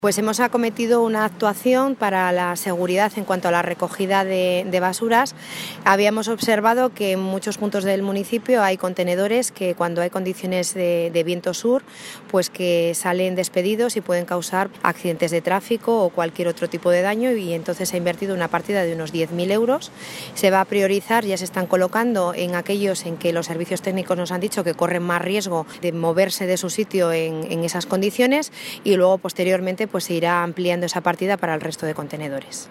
Pues hemos acometido una actuación para la seguridad en cuanto a la recogida de basuras. Habíamos observado que en muchos puntos del municipio hay contenedores que cuando hay condiciones de viento sur, pues que salen despedidos y pueden causar accidentes de tráfico o cualquier otro tipo de daño, y entonces se ha invertido una partida de unos 10.000 euros. Se va a priorizar, ya se están colocando en aquellos en que los servicios técnicos nos han dicho que corren más riesgo de moverse de su sitio en esas condiciones, y luego posteriormente pues se irá ampliando esa partida para el resto de contenedores.